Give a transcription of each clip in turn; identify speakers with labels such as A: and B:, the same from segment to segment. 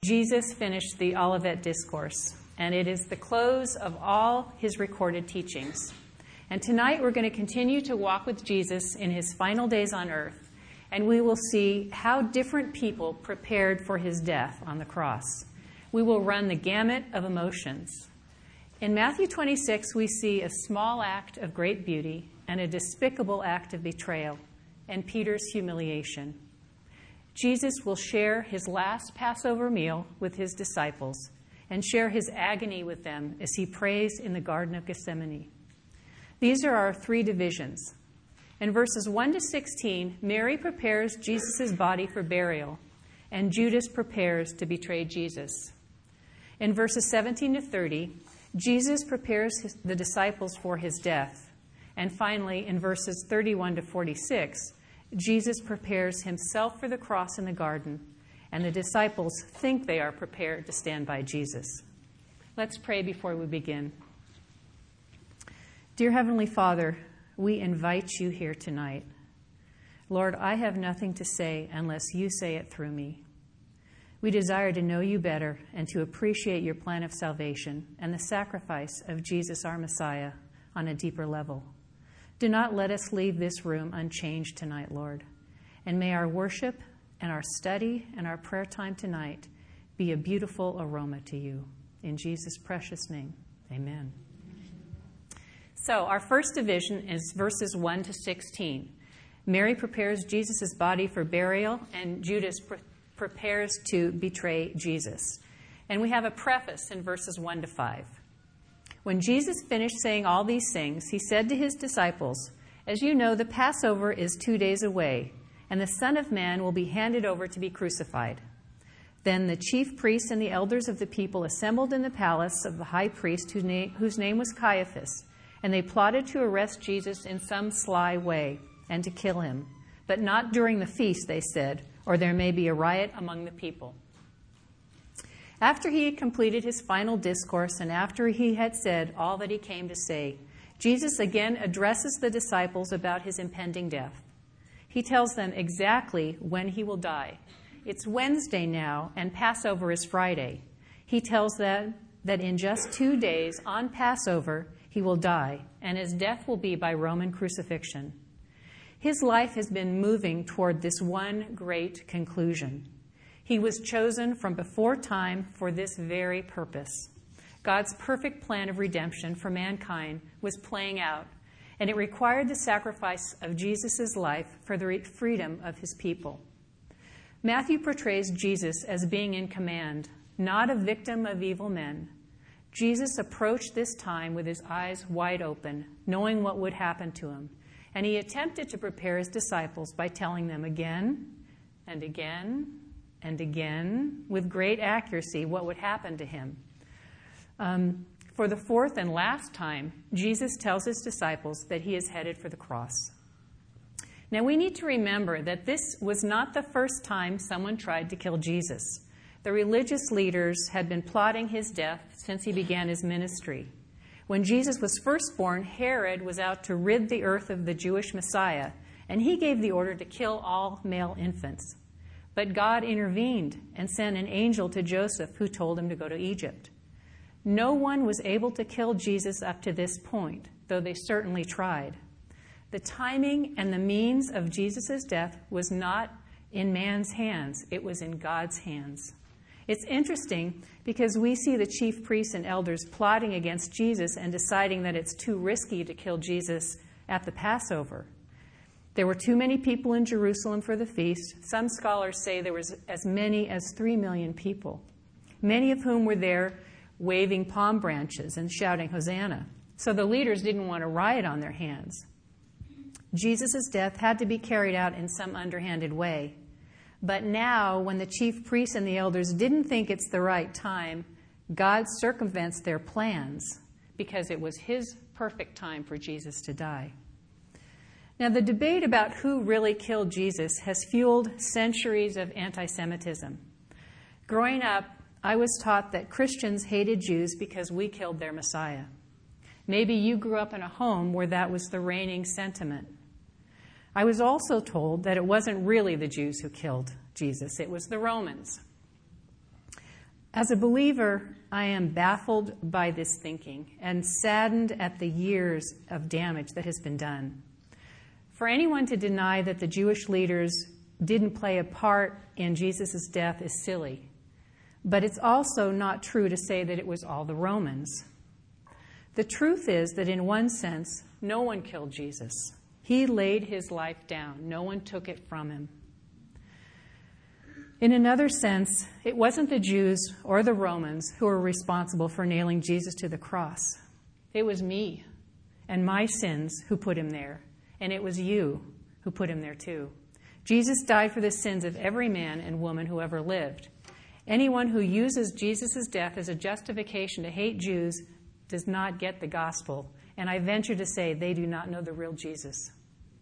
A: Jesus finished the Olivet Discourse, and it is the close of all his recorded teachings. And tonight we're going to continue to walk with Jesus in his final days on earth, and we will see how different people prepared for his death on the cross. We will run the gamut of emotions. In Matthew 26, we see a small act of great beauty and a despicable act of betrayal, and Peter's humiliation. Jesus will share his last Passover meal with his disciples and share his agony with them as he prays in the Garden of Gethsemane. These are our three divisions. In verses 1 to 16, Mary prepares Jesus' body for burial, and Judas prepares to betray Jesus. In verses 17 to 30, Jesus prepares the disciples for his death. And finally, in verses 31 to 46, Jesus prepares himself for the cross in the garden, and the disciples think they are prepared to stand by Jesus. Let's pray before we begin. Dear Heavenly Father, we invite you here tonight. Lord, I have nothing to say unless you say it through me. We desire to know you better and to appreciate your plan of salvation and the sacrifice of Jesus, our Messiah, on a deeper level. Do not let us leave this room unchanged tonight, Lord. And may our worship and our study and our prayer time tonight be a beautiful aroma to you. In Jesus' precious name, amen. So our first division is verses 1 to 16. Mary prepares Jesus' body for burial, and Judas prepares to betray Jesus. And we have a preface in verses 1 to 5. When Jesus finished saying all these things, he said to his disciples, "As you know, the Passover is 2 days away, and the Son of Man will be handed over to be crucified." Then the chief priests and the elders of the people assembled in the palace of the high priest, whose name was Caiaphas, and they plotted to arrest Jesus in some sly way and to kill him. But not during the feast, they said, or there may be a riot among the people. After he had completed his final discourse and after he had said all that he came to say, Jesus again addresses the disciples about his impending death. He tells them exactly when he will die. It's Wednesday now, and Passover is Friday. He tells them that in just 2 days on Passover, he will die, and his death will be by Roman crucifixion. His life has been moving toward this one great conclusion. He was chosen from before time for this very purpose. God's perfect plan of redemption for mankind was playing out, and it required the sacrifice of Jesus' life for the freedom of his people. Matthew portrays Jesus as being in command, not a victim of evil men. Jesus approached this time with his eyes wide open, knowing what would happen to him, and he attempted to prepare his disciples by telling them again and again and again, with great accuracy, what would happen to him. For the fourth and last time, Jesus tells his disciples that he is headed for the cross. Now, we need to remember that this was not the first time someone tried to kill Jesus. The religious leaders had been plotting his death since he began his ministry. When Jesus was first born, Herod was out to rid the earth of the Jewish Messiah, and he gave the order to kill all male infants. But God intervened and sent an angel to Joseph who told him to go to Egypt. No one was able to kill Jesus up to this point, though they certainly tried. The timing and the means of Jesus' death was not in man's hands. It was in God's hands. It's interesting because we see the chief priests and elders plotting against Jesus and deciding that it's too risky to kill Jesus at the Passover. There were too many people in Jerusalem for the feast. Some scholars say there was as many as 3 million people, many of whom were there waving palm branches and shouting, "Hosanna." So the leaders didn't want a riot on their hands. Jesus' death had to be carried out in some underhanded way. But now, when the chief priests and the elders didn't think it's the right time, God circumvents their plans because it was his perfect time for Jesus to die. Now, the debate about who really killed Jesus has fueled centuries of anti-Semitism. Growing up, I was taught that Christians hated Jews because we killed their Messiah. Maybe you grew up in a home where that was the reigning sentiment. I was also told that it wasn't really the Jews who killed Jesus, it was the Romans. As a believer, I am baffled by this thinking and saddened at the years of damage that has been done. For anyone to deny that the Jewish leaders didn't play a part in Jesus' death is silly. But it's also not true to say that it was all the Romans. The truth is that in one sense, no one killed Jesus. He laid his life down. No one took it from him. In another sense, it wasn't the Jews or the Romans who were responsible for nailing Jesus to the cross. It was me and my sins who put him there, and it was you who put him there too. Jesus died for the sins of every man and woman who ever lived. Anyone who uses Jesus' death as a justification to hate Jews does not get the gospel, and I venture to say they do not know the real Jesus.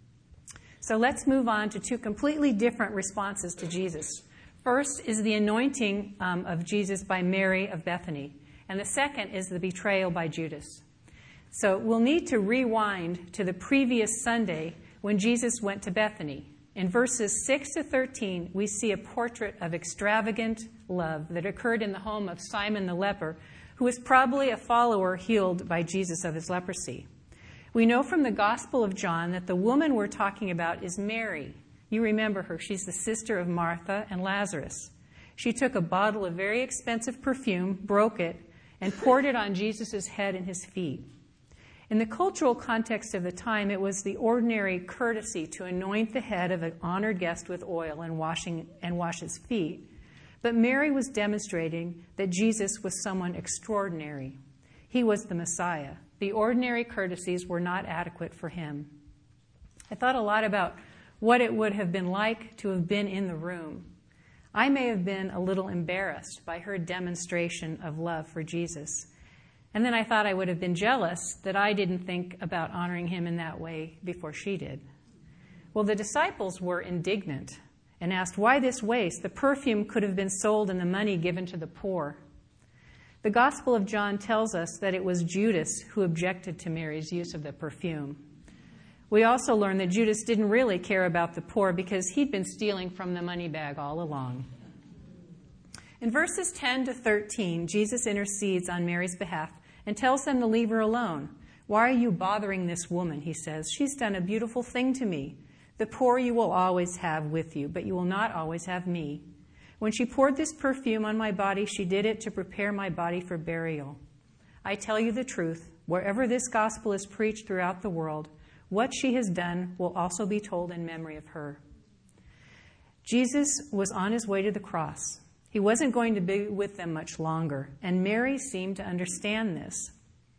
A: So let's move on to two completely different responses to Jesus. First is the anointing of Jesus by Mary of Bethany, and the second is the betrayal by Judas. So we'll need to rewind to the previous Sunday when Jesus went to Bethany. In verses 6 to 13, we see a portrait of extravagant love that occurred in the home of Simon the leper, who was probably a follower healed by Jesus of his leprosy. We know from the Gospel of John that the woman we're talking about is Mary. You remember her. She's the sister of Martha and Lazarus. She took a bottle of very expensive perfume, broke it, and poured it on Jesus' head and his feet. In the cultural context of the time, it was the ordinary courtesy to anoint the head of an honored guest with oil and wash his feet. But Mary was demonstrating that Jesus was someone extraordinary. He was the Messiah. The ordinary courtesies were not adequate for him. I thought a lot about what it would have been like to have been in the room. I may have been a little embarrassed by her demonstration of love for Jesus. And then I thought I would have been jealous that I didn't think about honoring him in that way before she did. Well, the disciples were indignant and asked, why this waste? The perfume could have been sold and the money given to the poor. The Gospel of John tells us that it was Judas who objected to Mary's use of the perfume. We also learn that Judas didn't really care about the poor because he'd been stealing from the money bag all along. In verses 10 to 13, Jesus intercedes on Mary's behalf and tells them to leave her alone. Why are you bothering this woman, he says. She's done a beautiful thing to me. The poor you will always have with you, but you will not always have me. When she poured this perfume on my body, she did it to prepare my body for burial. I tell you the truth, wherever this gospel is preached throughout the world, what she has done will also be told in memory of her. Jesus was on his way to the cross. He wasn't going to be with them much longer, and Mary seemed to understand this.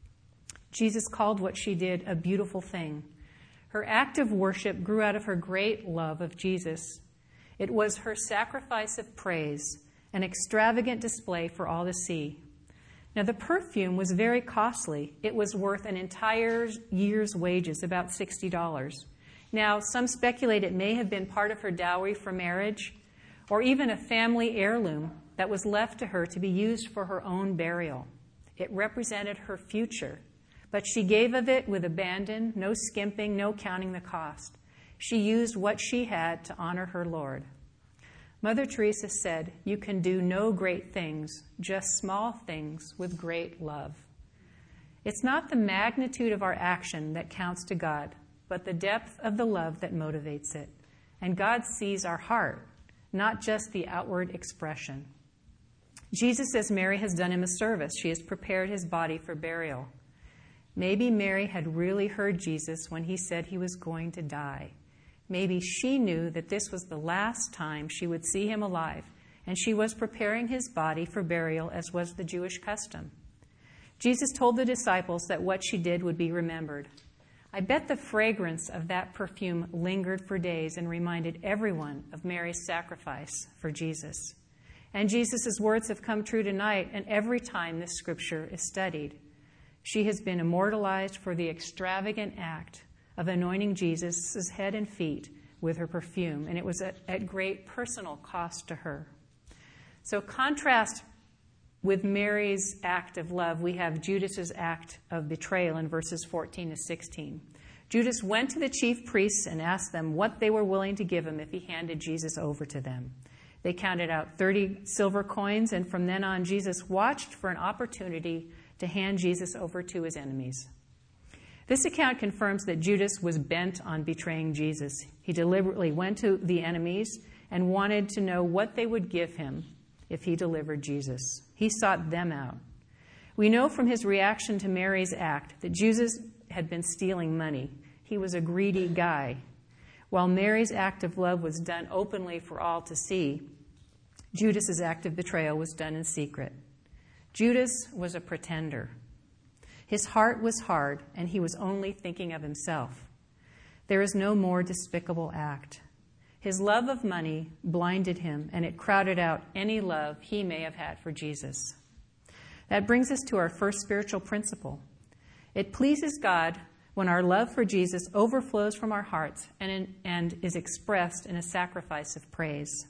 A: Jesus called what she did a beautiful thing. Her act of worship grew out of her great love of Jesus. It was her sacrifice of praise, an extravagant display for all to see. Now, the perfume was very costly. It was worth an entire year's wages, about $60. Now, some speculate it may have been part of her dowry for marriage, or even a family heirloom that was left to her to be used for her own burial. It represented her future, but she gave of it with abandon, no skimping, no counting the cost. She used what she had to honor her Lord. Mother Teresa said, "You can do no great things, just small things with great love." It's not the magnitude of our action that counts to God, but the depth of the love that motivates it. And God sees our heart, not just the outward expression. Jesus says Mary has done him a service. She has prepared his body for burial. Maybe Mary had really heard Jesus when he said he was going to die. Maybe she knew that this was the last time she would see him alive, and she was preparing his body for burial, as was the Jewish custom. Jesus told the disciples that what she did would be remembered. I bet the fragrance of that perfume lingered for days and reminded everyone of Mary's sacrifice for Jesus. And Jesus' words have come true tonight, and every time this scripture is studied. She has been immortalized for the extravagant act of anointing Jesus' head and feet with her perfume, and it was at great personal cost to her. So contrast with Mary's act of love, we have Judas' act of betrayal in verses 14 to 16. Judas went to the chief priests and asked them what they were willing to give him if he handed Jesus over to them. They counted out 30 silver coins, and from then on, Jesus watched for an opportunity to hand Jesus over to his enemies. This account confirms that Judas was bent on betraying Jesus. He deliberately went to the enemies and wanted to know what they would give him if he delivered Jesus. He sought them out. We know from his reaction to Mary's act that Judas had been stealing money. He was a greedy guy. While Mary's act of love was done openly for all to see, Judas's act of betrayal was done in secret. Judas was a pretender. His heart was hard, and he was only thinking of himself. There is no more despicable act. His love of money blinded him, and it crowded out any love he may have had for Jesus. That brings us to our first spiritual principle. It pleases God when our love for Jesus overflows from our hearts and is expressed in a sacrifice of praise.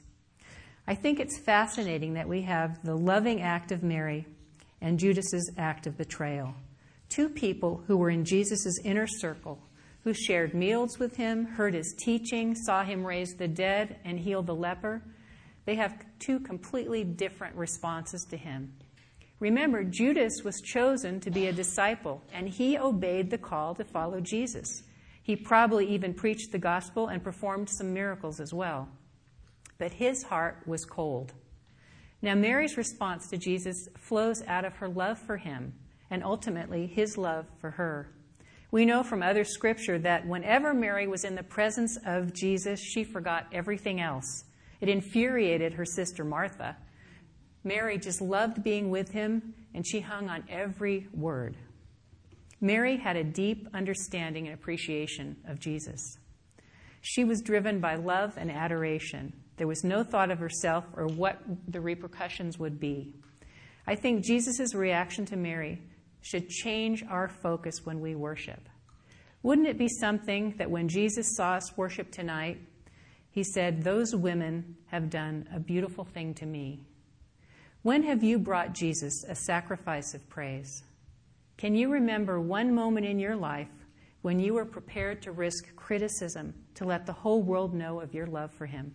A: I think it's fascinating that we have the loving act of Mary and Judas's act of betrayal. Two people who were in Jesus' inner circle, who shared meals with him, heard his teaching, saw him raise the dead and heal the leper. They have two completely different responses to him. Remember, Judas was chosen to be a disciple, and he obeyed the call to follow Jesus. He probably even preached the gospel and performed some miracles as well. But his heart was cold. Now, Mary's response to Jesus flows out of her love for him and ultimately his love for her. We know from other scripture that whenever Mary was in the presence of Jesus, she forgot everything else. It infuriated her sister Martha. Mary just loved being with him, and she hung on every word. Mary had a deep understanding and appreciation of Jesus. She was driven by love and adoration. There was no thought of herself or what the repercussions would be. I think Jesus' reaction to Mary should change our focus when we worship. Wouldn't it be something that when Jesus saw us worship tonight, he said, "Those women have done a beautiful thing to me." When have you brought Jesus a sacrifice of praise? Can you remember one moment in your life when you were prepared to risk criticism to let the whole world know of your love for him?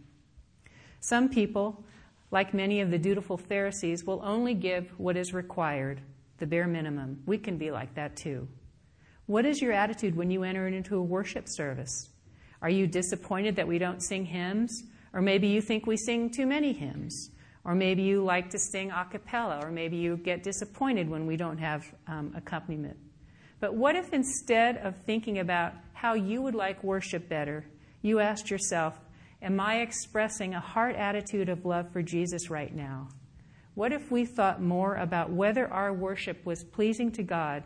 A: Some people, like many of the dutiful Pharisees, will only give what is required, the bare minimum. We can be like that too. What is your attitude when you enter into a worship service? Are you disappointed that we don't sing hymns? Or maybe you think we sing too many hymns? Or maybe you like to sing a cappella? Or maybe you get disappointed when we don't have accompaniment? But what if instead of thinking about how you would like worship better, you asked yourself, am I expressing a heart attitude of love for Jesus right now? What if we thought more about whether our worship was pleasing to God,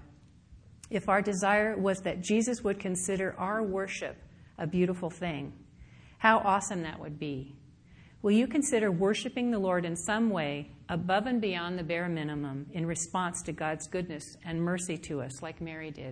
A: if our desire was that Jesus would consider our worship a beautiful thing? How awesome that would be. Will you consider worshiping the Lord in some way above and beyond the bare minimum in response to God's goodness and mercy to us like Mary did?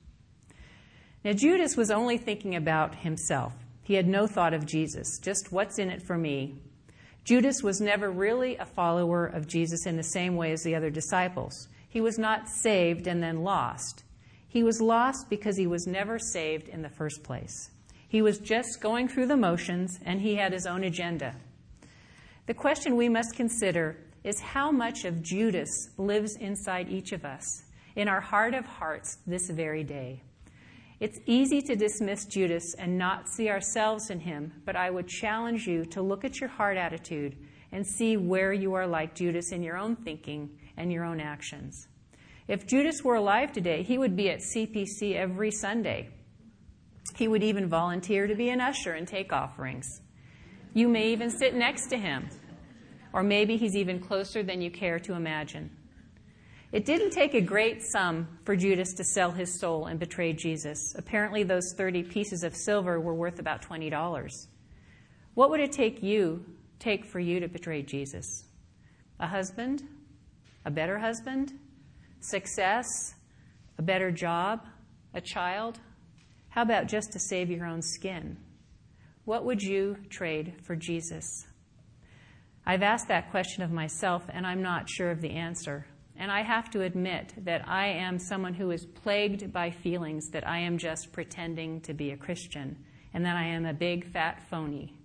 A: Now, Judas was only thinking about himself. He had no thought of Jesus, just what's in it for me. Judas was never really a follower of Jesus in the same way as the other disciples. He was not saved and then lost. He was lost because he was never saved in the first place. He was just going through the motions, and he had his own agenda. The question we must consider is how much of Judas lives inside each of us, in our heart of hearts this very day. It's easy to dismiss Judas and not see ourselves in him, but I would challenge you to look at your heart attitude and see where you are like Judas in your own thinking and your own actions. If Judas were alive today, he would be at CPC every Sunday. He would even volunteer to be an usher and take offerings. You may even sit next to him, or maybe he's even closer than you care to imagine. It didn't take a great sum for Judas to sell his soul and betray Jesus. Apparently, those 30 pieces of silver were worth about $20. What would it take for you to betray Jesus? A husband? A better husband? Success? A better job? A child? How about just to save your own skin? What would you trade for Jesus? I've asked that question of myself, and I'm not sure of the answer. And I have to admit that I am someone who is plagued by feelings that I am just pretending to be a Christian and that I am a big, fat phony.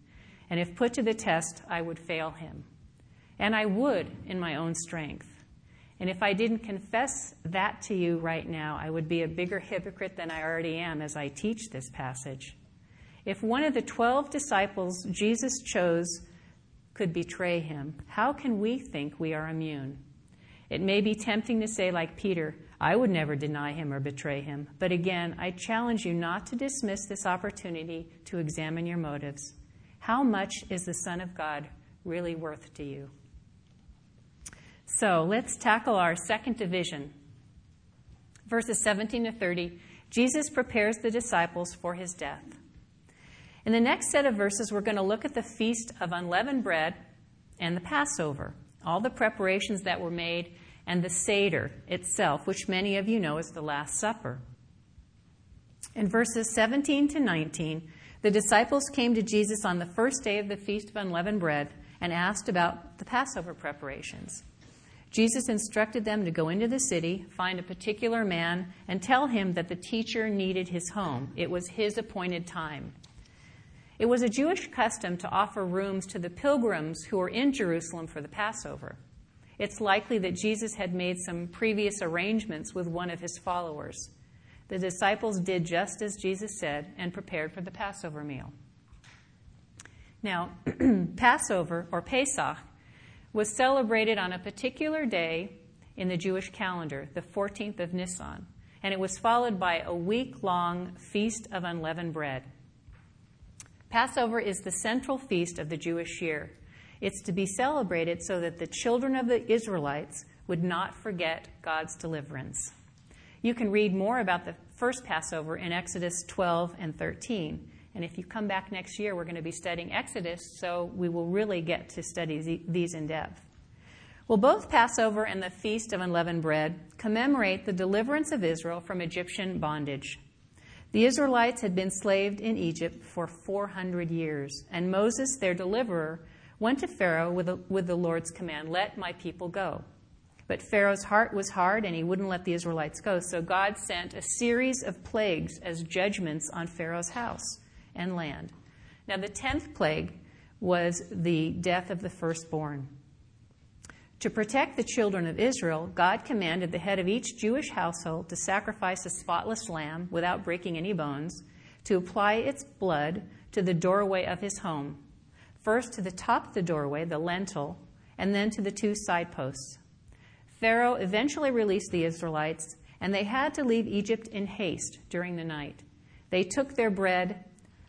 A: and if put to the test, I would fail him. And I would in my own strength. And if I didn't confess that to you right now, I would be a bigger hypocrite than I already am as I teach this passage. If one of the 12 disciples Jesus chose could betray him, how can we think we are immune? It may be tempting to say, like Peter, I would never deny him or betray him. But again, I challenge you not to dismiss this opportunity to examine your motives. How much is the Son of God really worth to you? So let's tackle our second division. Verses 17 to 30, Jesus prepares the disciples for his death. In the next set of verses, we're going to look at the Feast of Unleavened Bread and the Passover, all the preparations that were made, and the Seder itself, which many of you know as the Last Supper. In verses 17 to 19, the disciples came to Jesus on the first day of the Feast of Unleavened Bread and asked about the Passover preparations. Jesus instructed them to go into the city, find a particular man, and tell him that the teacher needed his home. It was his appointed time. It was a Jewish custom to offer rooms to the pilgrims who were in Jerusalem for the Passover. It's likely that Jesus had made some previous arrangements with one of his followers. The disciples did just as Jesus said and prepared for the Passover meal. Now, Passover, or Pesach, was celebrated on a particular day in the Jewish calendar, the 14th of Nisan, and it was followed by a week-long Feast of Unleavened Bread. Passover is the central feast of the Jewish year. It's to be celebrated so that the children of the Israelites would not forget God's deliverance. You can read more about the first Passover in Exodus 12 and 13. And if you come back next year, we're going to be studying Exodus, so we will really get to study these in depth. Well, both Passover and the Feast of Unleavened Bread commemorate the deliverance of Israel from Egyptian bondage. The Israelites had been enslaved in Egypt for 400 years, and Moses, their deliverer, went to Pharaoh with the Lord's command, "Let my people go." But Pharaoh's heart was hard, and he wouldn't let the Israelites go, so God sent a series of plagues as judgments on Pharaoh's house and land. Now, the 10th plague was the death of the firstborn. To protect the children of Israel, God commanded the head of each Jewish household to sacrifice a spotless lamb without breaking any bones, to apply its blood to the doorway of his home, first to the top of the doorway, the lintel, and then to the 2 side posts. Pharaoh eventually released the Israelites, and they had to leave Egypt in haste during the night. They took their bread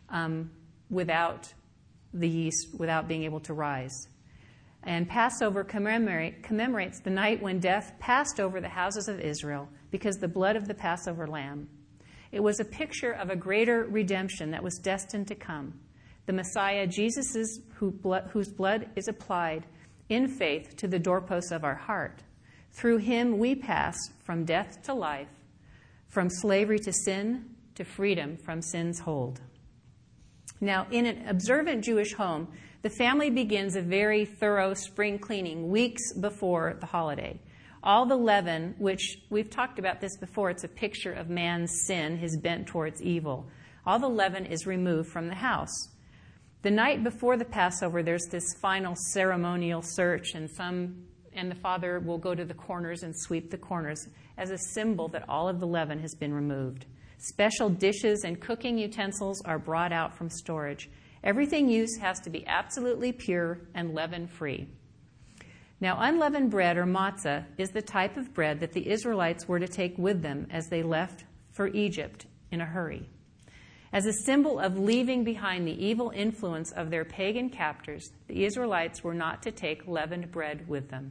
A: without the yeast, without being able to rise. And Passover commemorates the night when death passed over the houses of Israel because the blood of the Passover lamb. It was a picture of a greater redemption that was destined to come. The Messiah, Jesus, whose blood is applied in faith to the doorposts of our heart. Through him we pass from death to life, from slavery to sin to freedom from sin's hold. Now, in an observant Jewish home, the family begins a very thorough spring cleaning weeks before the holiday. All the leaven, which we've talked about this before, it's a picture of man's sin, his bent towards evil. All the leaven is removed from the house. The night before the Passover, there's this final ceremonial search, and the father will go to the corners and sweep the corners as a symbol that all of the leaven has been removed. Special dishes and cooking utensils are brought out from storage. Everything used has to be absolutely pure and leaven-free. Now, unleavened bread, or matzah, is the type of bread that the Israelites were to take with them as they left for Egypt in a hurry. As a symbol of leaving behind the evil influence of their pagan captors, the Israelites were not to take leavened bread with them.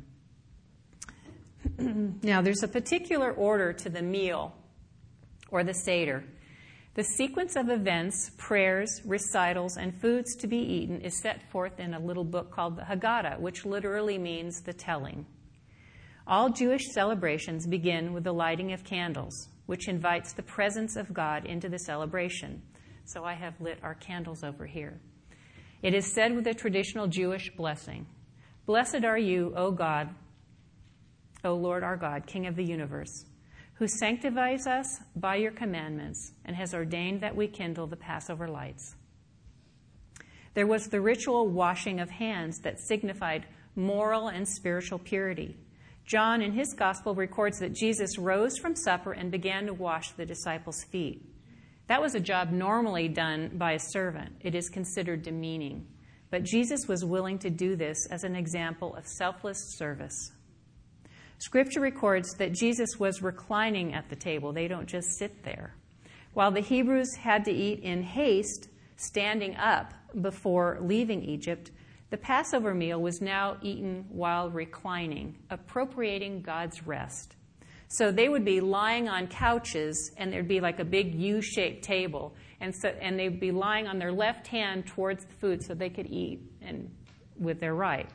A: Now, there's a particular order to the meal, or the Seder. The sequence of events, prayers, recitals, and foods to be eaten is set forth in a little book called the Haggadah, which literally means the telling. All Jewish celebrations begin with the lighting of candles, which invites the presence of God into the celebration. So I have lit our candles over here. It is said with a traditional Jewish blessing, "Blessed are you, O God, O Lord our God, King of the universe, who sanctifies us by your commandments and has ordained that we kindle the Passover lights." There was the ritual washing of hands that signified moral and spiritual purity. John, in his gospel, records that Jesus rose from supper and began to wash the disciples' feet. That was a job normally done by a servant. It is considered demeaning. But Jesus was willing to do this as an example of selfless service. Scripture records that Jesus was reclining at the table. They don't just sit there. While the Hebrews had to eat in haste, standing up before leaving Egypt, the Passover meal was now eaten while reclining, appropriating God's rest. So they would be lying on couches, and there'd be like a big U-shaped table, and they'd be lying on their left hand towards the food so they could eat and with their right.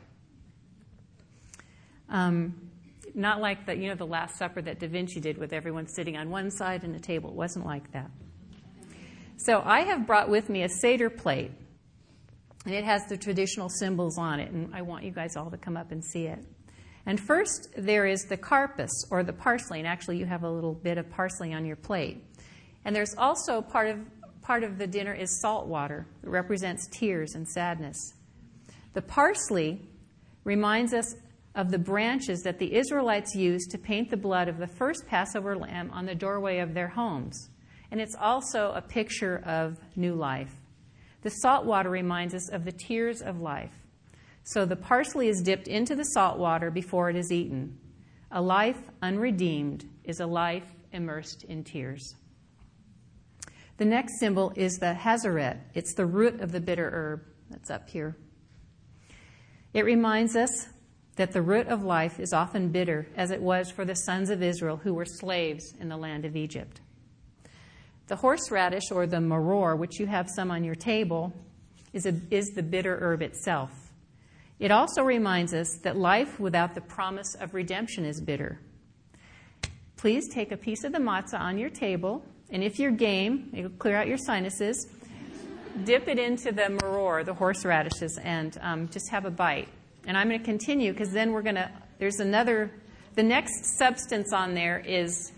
A: Not like the Last Supper that Da Vinci did with everyone sitting on one side and the table. It wasn't like that. So I have brought with me a Seder plate, and it has the traditional symbols on it, and I want you guys all to come up and see it. And first, there is the karpas, or the parsley, and actually you have a little bit of parsley on your plate. And there's also part of the dinner is salt water. It represents tears and sadness. The parsley reminds us of the branches that the Israelites used to paint the blood of the first Passover lamb on the doorway of their homes. And it's also a picture of new life. The salt water reminds us of the tears of life. So the parsley is dipped into the salt water before it is eaten. A life unredeemed is a life immersed in tears. The next symbol is the hazaret. It's the root of the bitter herb that's up here. It reminds us that the root of life is often bitter, as it was for the sons of Israel who were slaves in the land of Egypt. The horseradish, or the maror, which you have some on your table, is the bitter herb itself. It also reminds us that life without the promise of redemption is bitter. Please take a piece of the matzah on your table, and if you're game, it'll clear out your sinuses, dip it into the maror, the horseradishes, and just have a bite. And I'm going to continue because then the next substance on there is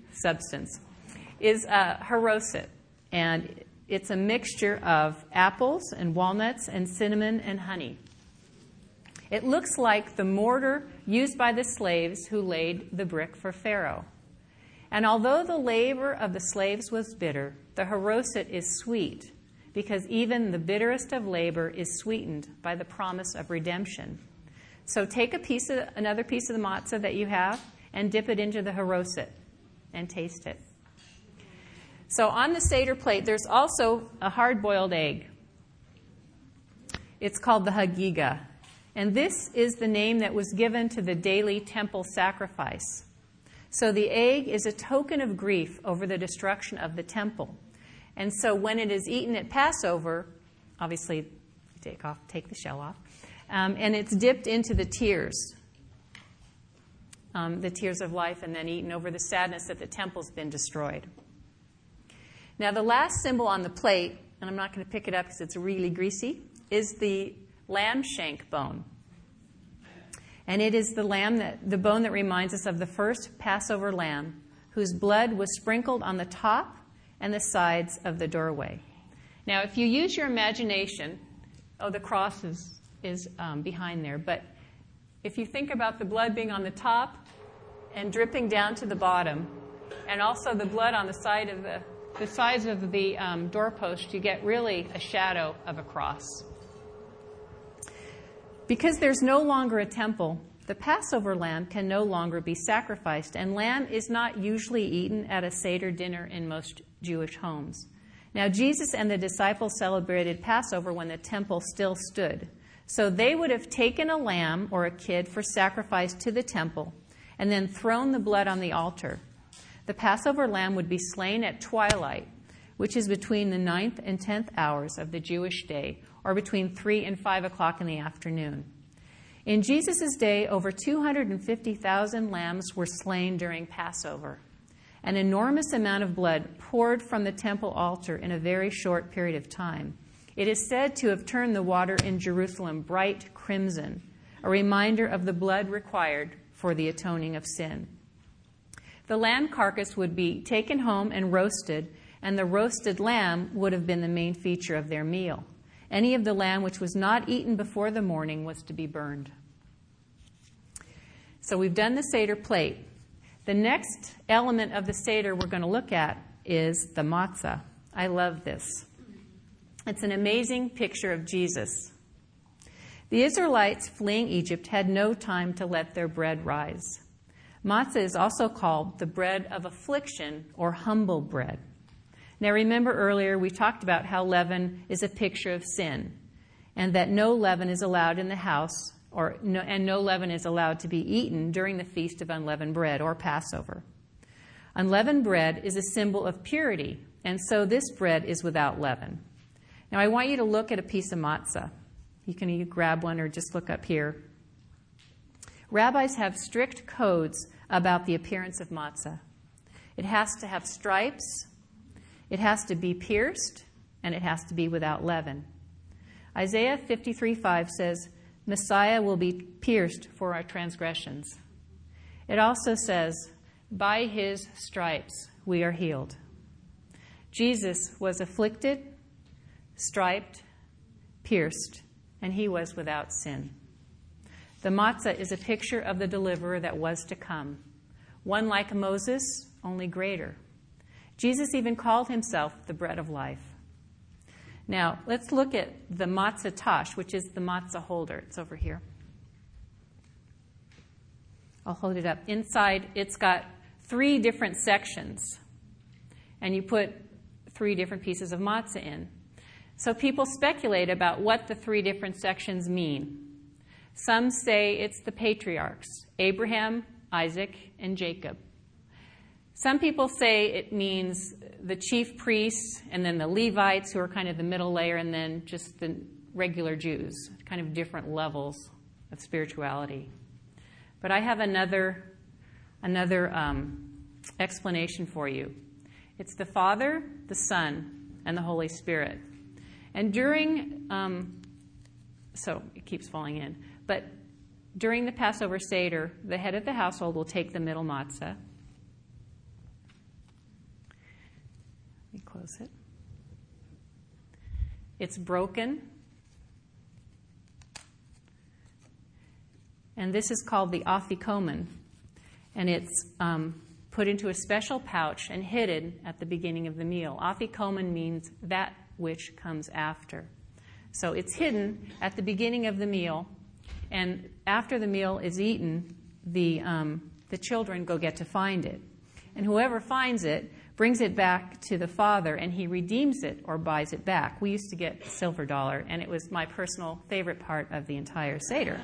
A: haroset. And it's a mixture of apples and walnuts and cinnamon and honey. It looks like the mortar used by the slaves who laid the brick for Pharaoh. And although the labor of the slaves was bitter, the haroset is sweet, because even the bitterest of labor is sweetened by the promise of redemption. So take another piece of the matzah that you have and dip it into the haroset and taste it. So on the Seder plate, there's also a hard-boiled egg. It's called the Hagiga. And this is the name that was given to the daily temple sacrifice. So the egg is a token of grief over the destruction of the temple. And so when it is eaten at Passover, obviously take the shell off, and it's dipped into the tears of life, and then eaten over the sadness that the temple's been destroyed. Now the last symbol on the plate, and I'm not going to pick it up because it's really greasy, is the lamb shank bone. And it is the bone that reminds us of the first Passover lamb, whose blood was sprinkled on the top and the sides of the doorway. Now, if you use your imagination, the cross is behind there, but if you think about the blood being on the top and dripping down to the bottom, and also the blood on the sides of the doorpost, you get really a shadow of a cross. Because there's no longer a temple, the Passover lamb can no longer be sacrificed, and lamb is not usually eaten at a Seder dinner in most Jewish homes. Now, Jesus and the disciples celebrated Passover when the temple still stood. So they would have taken a lamb or a kid for sacrifice to the temple and then thrown the blood on the altar. The Passover lamb would be slain at twilight, which is between the 9th and 10th hours of the Jewish day, or between 3 and 5 o'clock in the afternoon. In Jesus' day, over 250,000 lambs were slain during Passover. An enormous amount of blood poured from the temple altar in a very short period of time. It is said to have turned the water in Jerusalem bright crimson, a reminder of the blood required for the atoning of sin. The lamb carcass would be taken home and roasted, and the roasted lamb would have been the main feature of their meal. Any of the lamb which was not eaten before the morning was to be burned. So we've done the Seder plate. The next element of the Seder we're going to look at is the matzah. I love this. It's an amazing picture of Jesus. The Israelites fleeing Egypt had no time to let their bread rise. Matzah is also called the bread of affliction or humble bread. Now remember earlier we talked about how leaven is a picture of sin and that no leaven is allowed in the house and no leaven is allowed to be eaten during the Feast of Unleavened Bread or Passover. Unleavened bread is a symbol of purity, and so this bread is without leaven. Now I want you to look at a piece of matzah. You can either grab one or just look up here. Rabbis have strict codes about the appearance of matzah. It has to have stripes, it has to be pierced, and it has to be without leaven. Isaiah 53:5 says, Messiah will be pierced for our transgressions. It also says, by his stripes we are healed. Jesus was afflicted, striped, pierced, and he was without sin. The matzah is a picture of the deliverer that was to come, one like Moses, only greater. Jesus even called himself the bread of life. Now, let's look at the matzah tash, which is the matzah holder. It's over here. I'll hold it up. Inside, it's got 3 different sections, and you put 3 different pieces of matzah in. So people speculate about what the 3 different sections mean. Some say it's the patriarchs, Abraham, Isaac, and Jacob. Some people say it means the chief priests and then the Levites, who are kind of the middle layer, and then just the regular Jews, kind of different levels of spirituality. But I have another explanation for you. It's the Father, the Son, and the Holy Spirit. And during, so it keeps falling in, but during the Passover Seder, the head of the household will take the middle matzah. Let me close it. It's broken. And this is called the afikomen. And it's put into a special pouch and hidden at the beginning of the meal. Afikomen means that which comes after. So it's hidden at the beginning of the meal, and after the meal is eaten, the children go get to find it. And whoever finds it brings it back to the father, and he redeems it or buys it back. We used to get a silver dollar, and it was my personal favorite part of the entire Seder.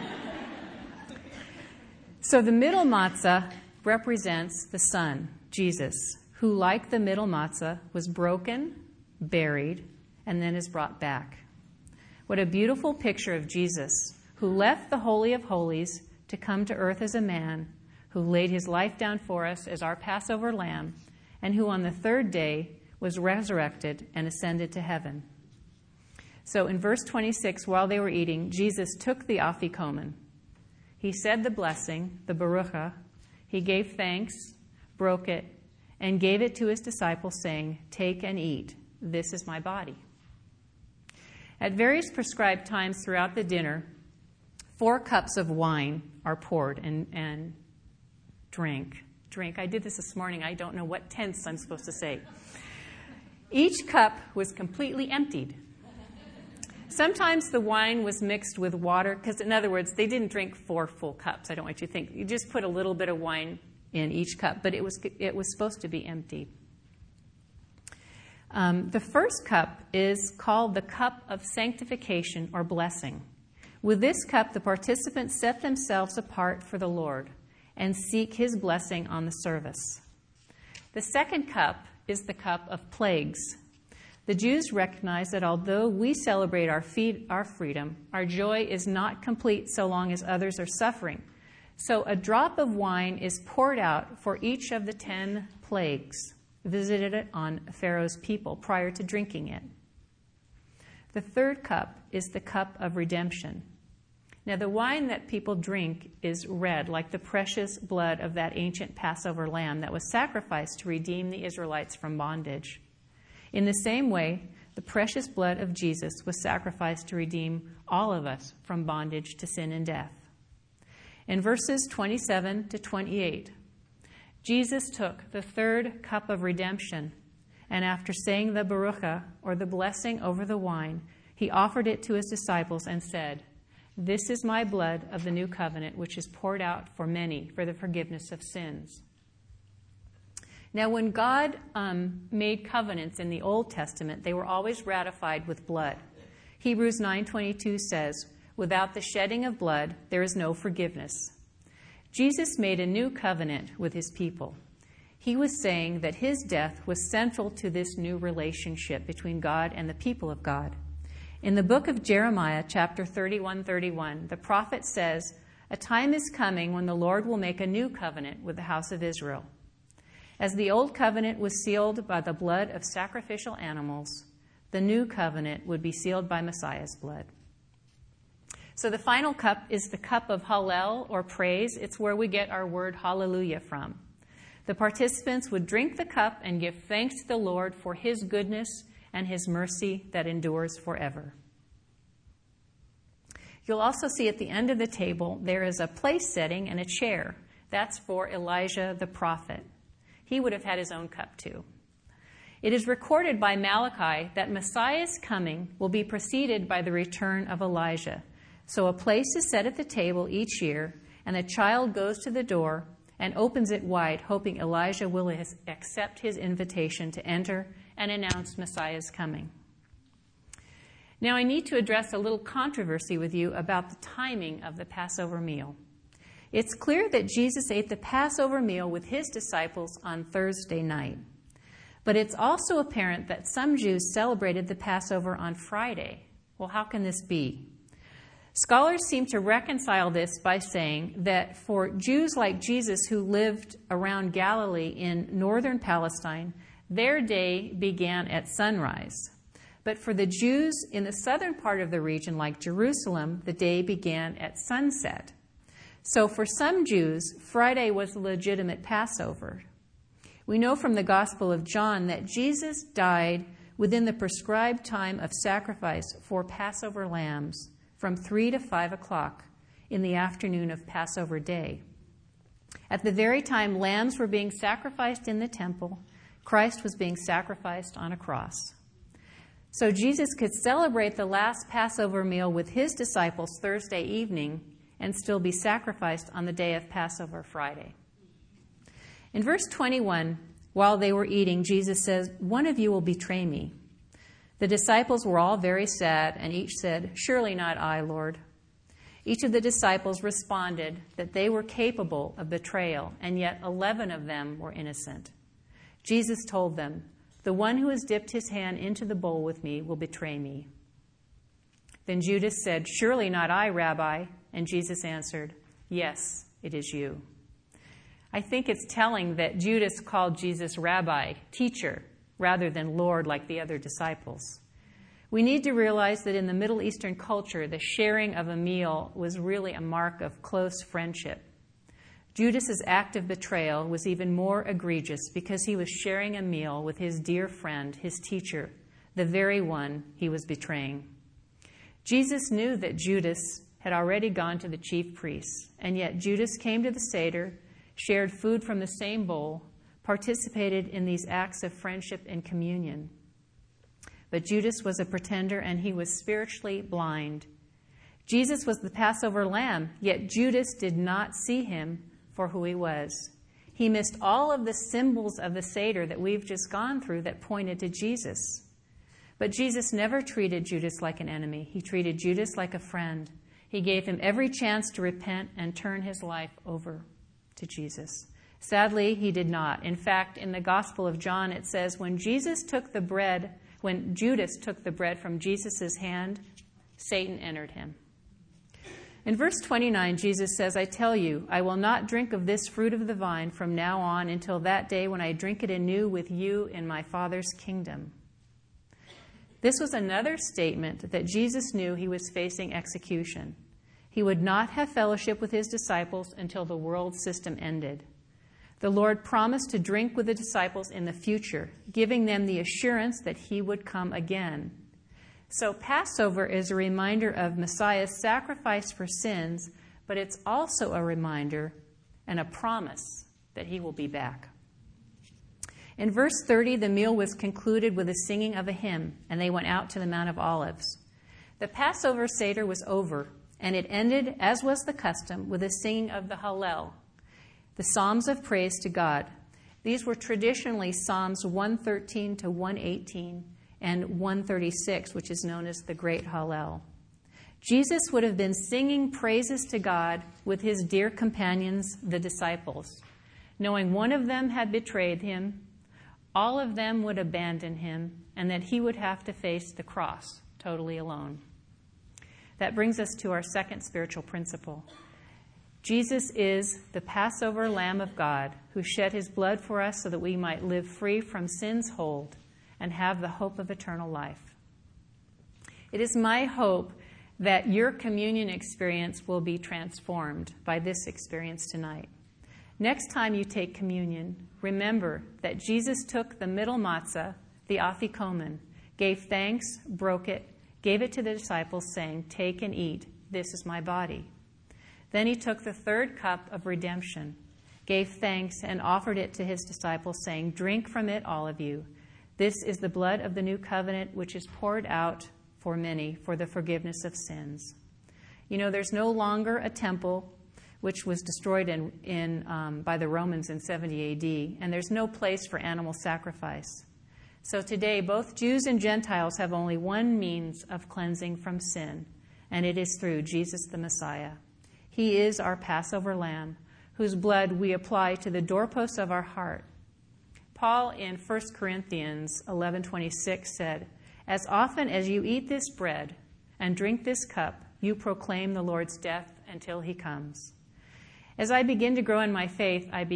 A: So the middle matzah represents the Son, Jesus, who, like the middle matzah, was broken, buried, and then is brought back. What a beautiful picture of Jesus, who left the Holy of Holies to come to earth as a man, who laid his life down for us as our Passover lamb, and who on the 3rd day was resurrected and ascended to heaven. So in verse 26, while they were eating, Jesus took the afikomen. He said the blessing, the barucha. He gave thanks, broke it, and gave it to his disciples, saying, "Take and eat. This is my body." At various prescribed times throughout the dinner, 4 cups of wine are poured and drink. I did this morning. I don't know what tense I'm supposed to say. Each cup was completely emptied. Sometimes the wine was mixed with water, because in other words, they didn't drink 4 full cups. I don't want you to think. You just put a little bit of wine in each cup, but it was supposed to be emptied. The first cup is called the cup of sanctification or blessing. With this cup, the participants set themselves apart for the Lord and seek his blessing on the service. The second cup is the cup of plagues. The Jews recognize that although we celebrate our freedom, our joy is not complete so long as others are suffering. So a drop of wine is poured out for each of the 10 plagues visited on Pharaoh's people prior to drinking it. The third cup is the cup of redemption. Now, the wine that people drink is red, like the precious blood of that ancient Passover lamb that was sacrificed to redeem the Israelites from bondage. In the same way, the precious blood of Jesus was sacrificed to redeem all of us from bondage to sin and death. In verses 27 to 28, Jesus took the third cup of redemption, and after saying the Baruch, or the blessing over the wine, he offered it to his disciples and said, "This is my blood of the new covenant, which is poured out for many for the forgiveness of sins." Now, when God made covenants in the Old Testament, they were always ratified with blood. Hebrews 9:22 says, "Without the shedding of blood, there is no forgiveness." Jesus made a new covenant with his people. He was saying that his death was central to this new relationship between God and the people of God. In the book of Jeremiah, chapter 31:31, the prophet says, "A time is coming when the Lord will make a new covenant with the house of Israel." As the old covenant was sealed by the blood of sacrificial animals, the new covenant would be sealed by Messiah's blood. So the final cup is the cup of Hallel, or praise. It's where we get our word hallelujah from. The participants would drink the cup and give thanks to the Lord for his goodness and his mercy that endures forever. You'll also see at the end of the table there is a place setting and a chair. That's for Elijah the prophet. He would have had his own cup too. It is recorded by Malachi that Messiah's coming will be preceded by the return of Elijah. So a place is set at the table each year, and a child goes to the door and opens it wide, hoping Elijah will accept his invitation to enter and announce Messiah's coming. Now, I need to address a little controversy with you about the timing of the Passover meal. It's clear that Jesus ate the Passover meal with his disciples on Thursday night. But it's also apparent that some Jews celebrated the Passover on Friday. Well, how can this be? Scholars seem to reconcile this by saying that for Jews like Jesus who lived around Galilee in northern Palestine, their day began at sunrise. But for the Jews in the southern part of the region, like Jerusalem, the day began at sunset. So for some Jews, Friday was a legitimate Passover. We know from the Gospel of John that Jesus died within the prescribed time of sacrifice for Passover lambs, from 3 to 5 o'clock in the afternoon of Passover day. At the very time lambs were being sacrificed in the temple, Christ was being sacrificed on a cross. So Jesus could celebrate the last Passover meal with his disciples Thursday evening and still be sacrificed on the day of Passover Friday. In verse 21, while they were eating, Jesus says, "One of you will betray me." The disciples were all very sad, and each said, "Surely not I, Lord." Each of the disciples responded that they were capable of betrayal, and yet 11 of them were innocent. Jesus told them, "The one who has dipped his hand into the bowl with me will betray me." Then Judas said, "Surely not I, Rabbi." And Jesus answered, "Yes, it is you." I think it's telling that Judas called Jesus Rabbi, teacher, rather than Lord like the other disciples. We need to realize that in the Middle Eastern culture, the sharing of a meal was really a mark of close friendship. Judas's act of betrayal was even more egregious because he was sharing a meal with his dear friend, his teacher, the very one he was betraying. Jesus knew that Judas had already gone to the chief priests, and yet Judas came to the Seder, shared food from the same bowl, participated in these acts of friendship and communion. But Judas was a pretender, and he was spiritually blind. Jesus was the Passover lamb, yet Judas did not see him for who he was. He missed all of the symbols of the Seder that we've just gone through that pointed to Jesus. But Jesus never treated Judas like an enemy. He treated Judas like a friend. He gave him every chance to repent and turn his life over to Jesus. Sadly, he did not. In fact, in the Gospel of John, it says, when Judas took the bread from Jesus' hand, Satan entered him. In verse 29, Jesus says, "I tell you, I will not drink of this fruit of the vine from now on until that day when I drink it anew with you in my Father's kingdom." This was another statement that Jesus knew he was facing execution. He would not have fellowship with his disciples until the world system ended. The Lord promised to drink with the disciples in the future, giving them the assurance that he would come again. So Passover is a reminder of Messiah's sacrifice for sins, but it's also a reminder and a promise that he will be back. In verse 30, the meal was concluded with the singing of a hymn, and they went out to the Mount of Olives. The Passover Seder was over, and it ended, as was the custom, with the singing of the Hallel, the Psalms of praise to God. These were traditionally Psalms 113 to 118 and 136, which is known as the Great Hallel. Jesus would have been singing praises to God with his dear companions, the disciples. Knowing one of them had betrayed him, all of them would abandon him, and that he would have to face the cross totally alone. That brings us to our second spiritual principle. Jesus is the Passover Lamb of God who shed his blood for us so that we might live free from sin's hold and have the hope of eternal life. It is my hope that your communion experience will be transformed by this experience tonight. Next time you take communion, remember that Jesus took the middle matzah, the afikomen, gave thanks, broke it, gave it to the disciples, saying, "Take and eat, this is my body." Then he took the third cup of redemption, gave thanks, and offered it to his disciples, saying, "Drink from it, all of you. This is the blood of the new covenant, which is poured out for many for the forgiveness of sins." You know, there's no longer a temple which was destroyed by the Romans in 70 AD, and there's no place for animal sacrifice. So today, both Jews and Gentiles have only one means of cleansing from sin, and it is through Jesus the Messiah. He is our Passover lamb, whose blood we apply to the doorposts of our heart. Paul in 1 Corinthians 11:26 said, "As often as you eat this bread and drink this cup, you proclaim the Lord's death until he comes." As I begin to grow in my faith, I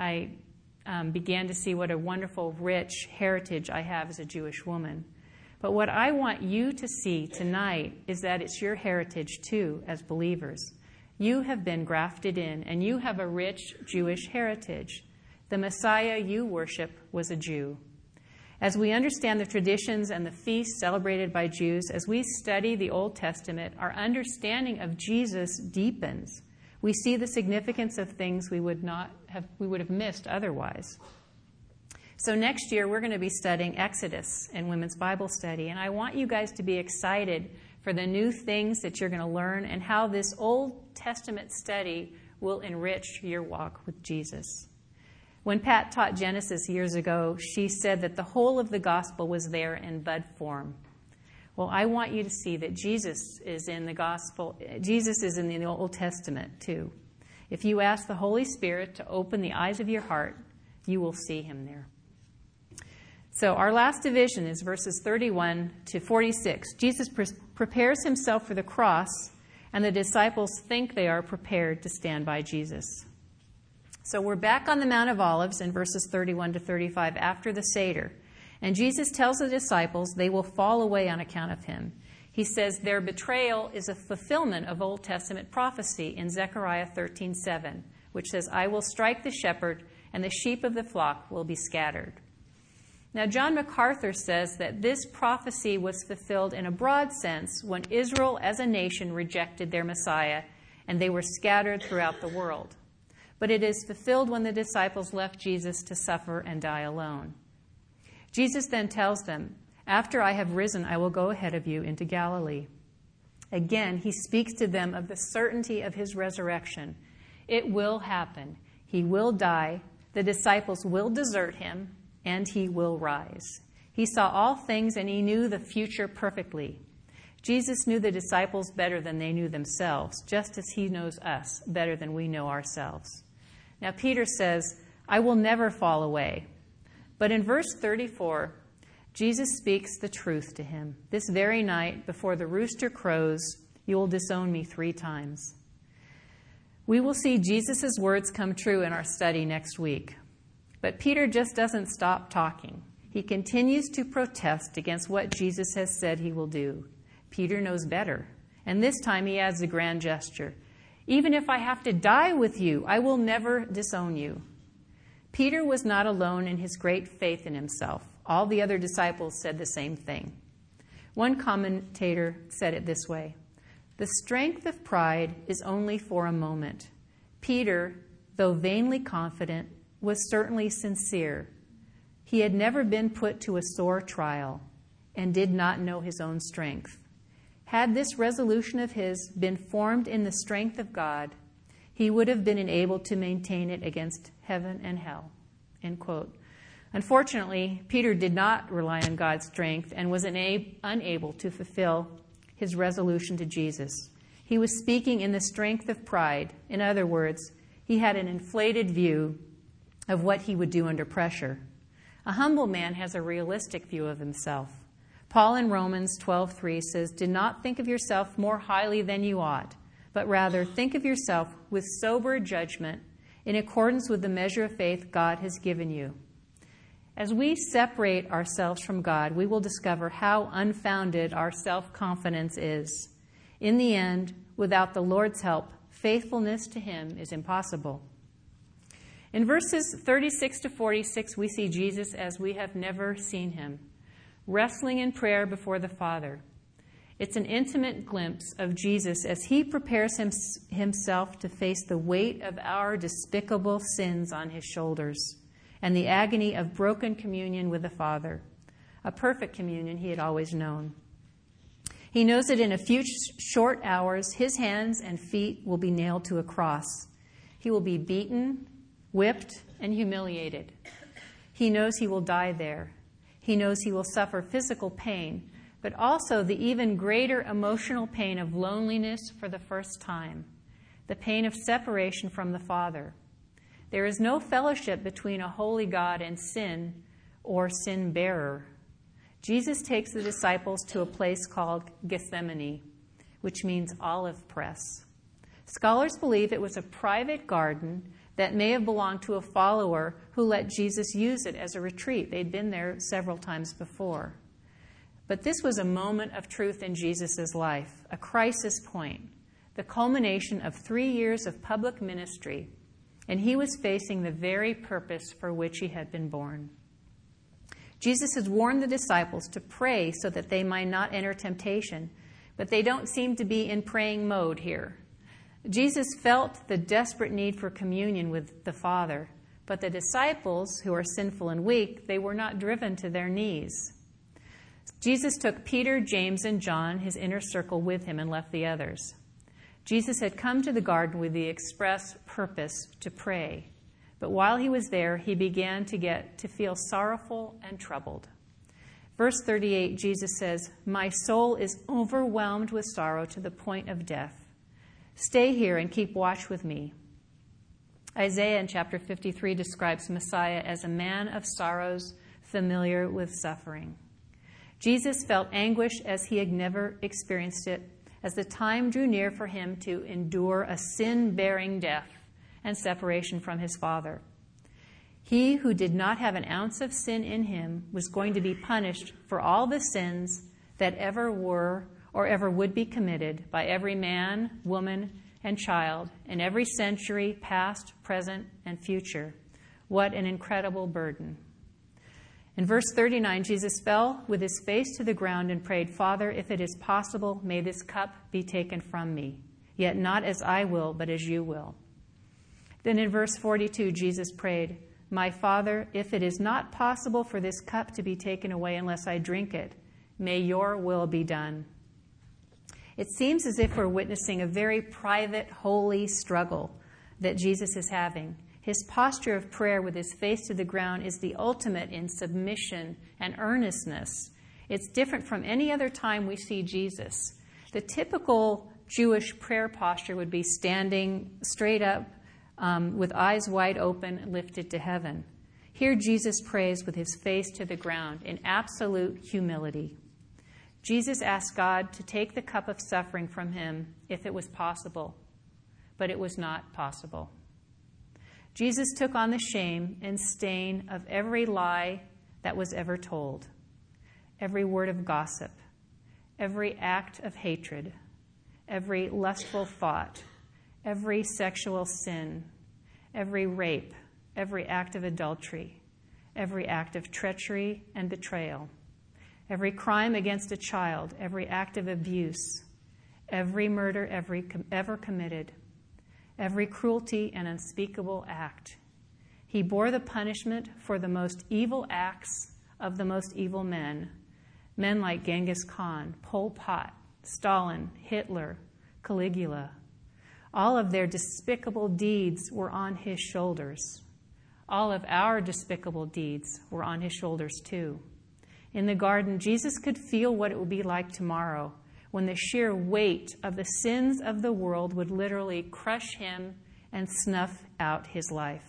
A: began to see what a wonderful, rich heritage I have as a Jewish woman. But what I want you to see tonight is that it's your heritage too as believers. You have been grafted in, and you have a rich Jewish heritage. The Messiah you worship was a Jew. As we understand the traditions and the feasts celebrated by Jews, as we study the Old Testament, our understanding of Jesus deepens. We see the significance of things we would have missed otherwise. So next year, we're going to be studying Exodus in Women's Bible Study, and I want you guys to be excited for the new things that you're going to learn and how this Old Testament study will enrich your walk with Jesus. When Pat taught Genesis years ago, she said that the whole of the gospel was there in bud form. Well, I want you to see that Jesus is in the gospel. Jesus is in the Old Testament too. If you ask the Holy Spirit to open the eyes of your heart, you will see him there. So our last division is verses 31 to 46. Jesus prepares himself for the cross, and the disciples think they are prepared to stand by Jesus. So we're back on the Mount of Olives in verses 31 to 35 after the Seder. And Jesus tells the disciples they will fall away on account of him. He says their betrayal is a fulfillment of Old Testament prophecy in Zechariah 13:7, which says, "I will strike the shepherd, and the sheep of the flock will be scattered." Now, John MacArthur says that this prophecy was fulfilled in a broad sense when Israel as a nation rejected their Messiah, and they were scattered throughout the world. But it is fulfilled when the disciples left Jesus to suffer and die alone. Jesus then tells them, "After I have risen, I will go ahead of you into Galilee." Again, he speaks to them of the certainty of his resurrection. It will happen. He will die. The disciples will desert him, and he will rise. He saw all things, and he knew the future perfectly. Jesus knew the disciples better than they knew themselves, just as he knows us better than we know ourselves. Now, Peter says, "I will never fall away." But in verse 34, Jesus speaks the truth to him. "This very night, before the rooster crows, you will disown me 3 times. We will see Jesus' words come true in our study next week. But Peter just doesn't stop talking. He continues to protest against what Jesus has said he will do. Peter knows better. And this time he adds a grand gesture. "Even if I have to die with you, I will never disown you." Peter was not alone in his great faith in himself. All the other disciples said the same thing. One commentator said it this way: "The strength of pride is only for a moment. Peter, though vainly confident, was certainly sincere. He had never been put to a sore trial and did not know his own strength. Had this resolution of his been formed in the strength of God, he would have been enabled to maintain it against heaven and hell." End quote. Unfortunately, Peter did not rely on God's strength and was unable to fulfill his resolution to Jesus. He was speaking in the strength of pride. In other words, he had an inflated view of what he would do under pressure. A humble man has a realistic view of himself. Paul in Romans 12:3 says, "Do not think of yourself more highly than you ought, but rather think of yourself with sober judgment in accordance with the measure of faith God has given you." As we separate ourselves from God, we will discover how unfounded our self-confidence is. In the end, without the Lord's help, faithfulness to Him is impossible. In verses 36 to 46, we see Jesus as we have never seen Him, wrestling in prayer before the Father. It's an intimate glimpse of Jesus as He prepares Himself to face the weight of our despicable sins on His shoulders and the agony of broken communion with the Father, a perfect communion He had always known. He knows that in a few short hours, His hands and feet will be nailed to a cross. He will be beaten, whipped, and humiliated. He knows He will die there. He knows He will suffer physical pain, but also the even greater emotional pain of loneliness for the first time, the pain of separation from the Father. There is no fellowship between a holy God and sin or sin bearer. Jesus takes the disciples to a place called Gethsemane, which means olive press. Scholars believe it was a private garden that may have belonged to a follower who let Jesus use it as a retreat. They'd been there several times before. But this was a moment of truth in Jesus' life, a crisis point, the culmination of 3 years of public ministry, and He was facing the very purpose for which He had been born. Jesus has warned the disciples to pray so that they might not enter temptation, but they don't seem to be in praying mode here. Jesus felt the desperate need for communion with the Father, but the disciples, who are sinful and weak, they were not driven to their knees. Jesus took Peter, James, and John, His inner circle, with Him and left the others. Jesus had come to the garden with the express purpose to pray, but while He was there, He began to feel sorrowful and troubled. Verse 38, Jesus says, "My soul is overwhelmed with sorrow to the point of death. Stay here and keep watch with me." Isaiah in chapter 53 describes Messiah as a man of sorrows, familiar with suffering. Jesus felt anguish as He had never experienced it, as the time drew near for Him to endure a sin-bearing death and separation from His Father. He who did not have an ounce of sin in Him was going to be punished for all the sins that ever were or ever would be committed by every man, woman, and child in every century, past, present, and future. What an incredible burden. In verse 39, Jesus fell with His face to the ground and prayed, "Father, if it is possible, may this cup be taken from me. Yet not as I will, but as You will." Then in verse 42, Jesus prayed, "My Father, if it is not possible for this cup to be taken away unless I drink it, may Your will be done." It seems as if we're witnessing a very private, holy struggle that Jesus is having. His posture of prayer with His face to the ground is the ultimate in submission and earnestness. It's different from any other time we see Jesus. The typical Jewish prayer posture would be standing straight up with eyes wide open, lifted to heaven. Here Jesus prays with His face to the ground in absolute humility. Jesus asked God to take the cup of suffering from Him if it was possible, but it was not possible. Jesus took on the shame and stain of every lie that was ever told, every word of gossip, every act of hatred, every lustful thought, every sexual sin, every rape, every act of adultery, every act of treachery and betrayal, every crime against a child, every act of abuse, every murder ever committed, every cruelty and unspeakable act. He bore the punishment for the most evil acts of the most evil men like Genghis Khan, Pol Pot, Stalin, Hitler, Caligula. All of their despicable deeds were on his shoulders. All of our despicable deeds were on his shoulders too. In the garden, Jesus could feel what it would be like tomorrow, when the sheer weight of the sins of the world would literally crush him and snuff out his life.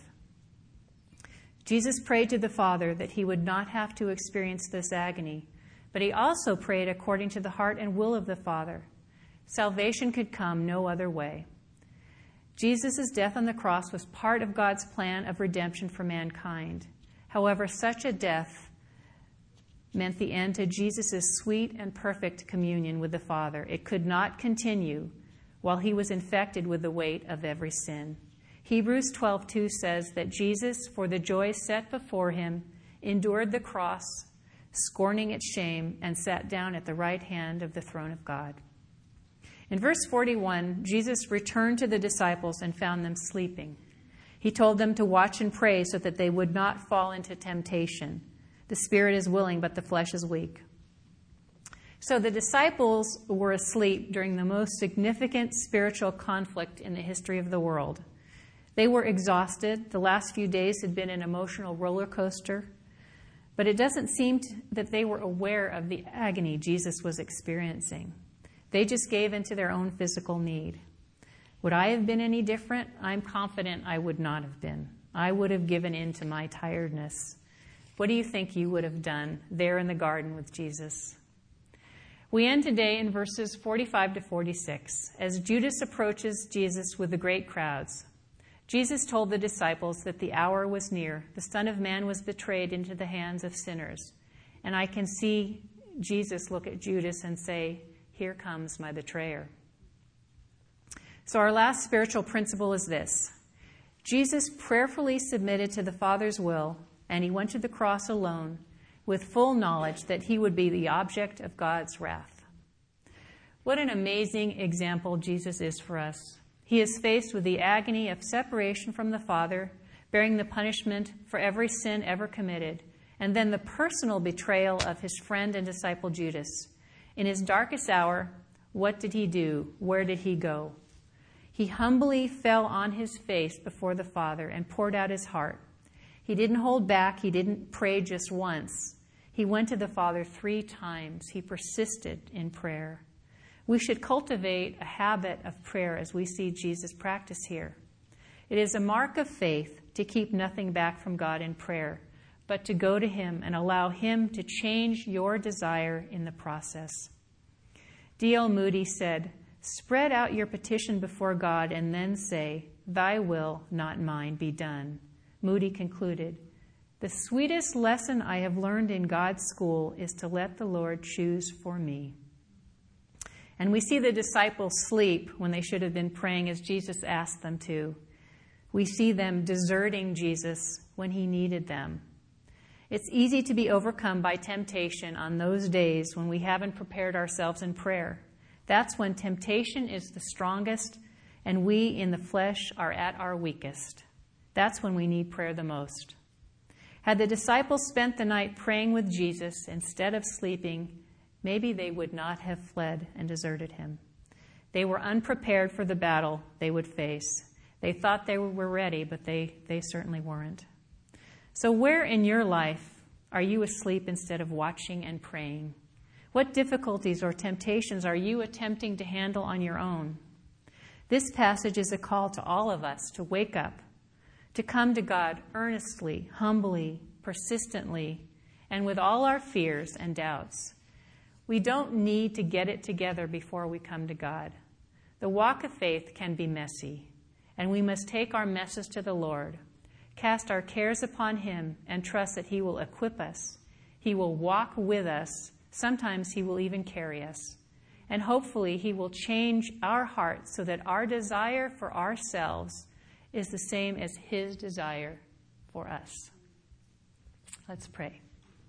A: Jesus prayed to the Father that he would not have to experience this agony, but he also prayed according to the heart and will of the Father. Salvation could come no other way. Jesus' death on the cross was part of God's plan of redemption for mankind. However, such a death meant the end to Jesus' sweet and perfect communion with the Father. It could not continue while he was infected with the weight of every sin. Hebrews 12:2 says that Jesus, for the joy set before him, endured the cross, scorning its shame, and sat down at the right hand of the throne of God. In verse 41, Jesus returned to the disciples and found them sleeping. He told them to watch and pray so that they would not fall into temptation. The spirit is willing, but the flesh is weak. So the disciples were asleep during the most significant spiritual conflict in the history of the world. They were exhausted. The last few days had been an emotional roller coaster. But it doesn't seem that they were aware of the agony Jesus was experiencing. They just gave into their own physical need. Would I have been any different? I'm confident I would not have been. I would have given in to my tiredness. What do you think you would have done there in the garden with Jesus? We end today in verses 45 to 46. As Judas approaches Jesus with the great crowds, Jesus told the disciples that the hour was near. The Son of Man was betrayed into the hands of sinners. And I can see Jesus look at Judas and say, "Here comes my betrayer." So our last spiritual principle is this. Jesus prayerfully submitted to the Father's will, and he went to the cross alone with full knowledge that he would be the object of God's wrath. What an amazing example Jesus is for us. He is faced with the agony of separation from the Father, bearing the punishment for every sin ever committed, and then the personal betrayal of his friend and disciple Judas. In his darkest hour, what did he do? Where did he go? He humbly fell on his face before the Father and poured out his heart. He didn't hold back. He didn't pray just once. He went to the Father 3 times. He persisted in prayer. We should cultivate a habit of prayer as we see Jesus practice here. It is a mark of faith to keep nothing back from God in prayer, but to go to him and allow him to change your desire in the process. D.L. Moody said, "Spread out your petition before God and then say, 'Thy will, not mine, be done.'" Moody concluded, "The sweetest lesson I have learned in God's school is to let the Lord choose for me." And we see the disciples sleep when they should have been praying as Jesus asked them to. We see them deserting Jesus when he needed them. It's easy to be overcome by temptation on those days when we haven't prepared ourselves in prayer. That's when temptation is the strongest and we in the flesh are at our weakest. That's when we need prayer the most. Had the disciples spent the night praying with Jesus instead of sleeping, maybe they would not have fled and deserted him. They were unprepared for the battle they would face. They thought they were ready, but they certainly weren't. So where in your life are you asleep instead of watching and praying? What difficulties or temptations are you attempting to handle on your own? This passage is a call to all of us to wake up, to come to God earnestly, humbly, persistently, and with all our fears and doubts. We don't need to get it together before we come to God. The walk of faith can be messy, and we must take our messes to the Lord, cast our cares upon him, and trust that he will equip us. He will walk with us. Sometimes he will even carry us. And hopefully he will change our hearts so that our desire for ourselves is the same as his desire for us. Let's pray.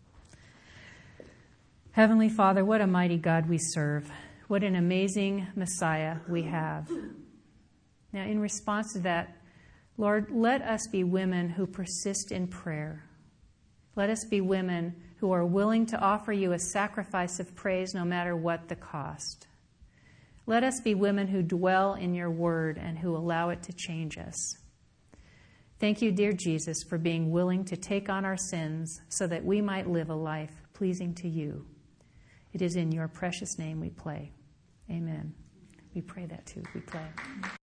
A: Heavenly Father, what a mighty God we serve. What an amazing Messiah we have. Now, in response to that, Lord, let us be women who persist in prayer. Let us be women who are willing to offer you a sacrifice of praise no matter what the cost. Let us be women who dwell in your word and who allow it to change us. Thank you, dear Jesus, for being willing to take on our sins so that we might live a life pleasing to you. It is in your precious name we pray. Amen. We pray that too. We pray.